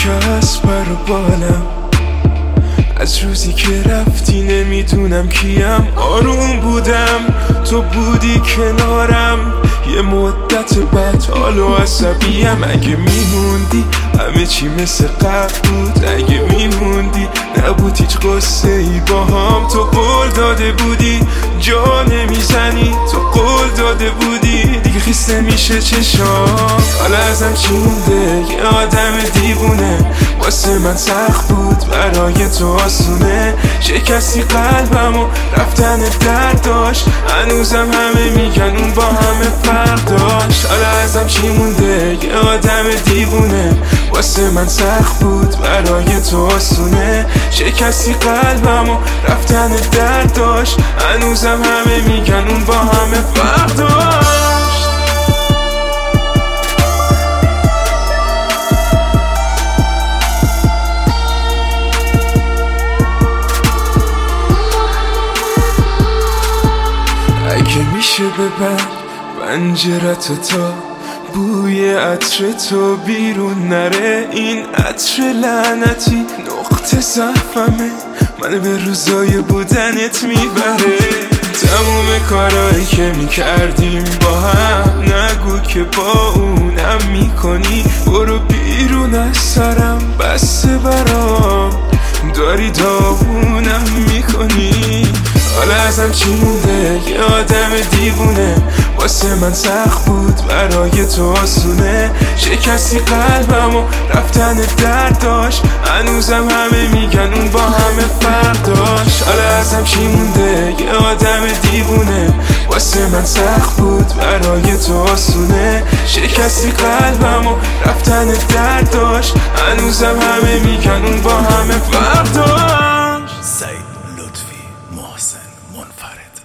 شکست بر بالم. از روزی که رفتی نمیدونم کیم. آروم بودم تو بودی کنارم، یه مدت بعد حالو عصبیم. اگه میموندی همه چی مثل قبل بود. اگه میموندی نبود هیچ قصه ای با هم. تو قول داده بودی جا نمیزنی، تو قول داده بودی دیگه خیسته میشه چشام. حالا ازم چی مونده؟ یه آدم دیوونه. واسه من سخت بود برای تو آسونه. شکستی قلبم و رفتن درد داشت. هنوزم همه میگن اون با همه فرق داشت. حالا ازم چی مونده؟ یه آدم دیوونه. واسه من سخت بود برای تو آسونه. شکستی قلبم و رفتن درد داشت. هنوزم همه میگن اون با همه فرق داشت. اگه میشه ببند پنجره‌تو تا بوی عطر تو بیرون نره. این عطر لعنتی نقطه ضعفمه، من به روزای بودنت میبره. تموم کارایی که میکردیم با هم نگو که با اونم میکنی. برو بیرون از سرم بسته برام، داری داغونم میکنی. حالا ازم چی مونده؟ یه آدم دیوونه. واسه من سخت بود برای تو آسونه. شکستی قلبم و رفتن درد داشت. هنوزم همه میگن اون با همه فرق داشت. حالا ازم چی مونده؟ یه آدم دیوونه. واسه من سخت بود برای تو آسونه. شکستی قلبم و رفتن درد داشت. هنوزم همه میگن اون با همه فرق داشت. سعید لطفی محسن منفرد.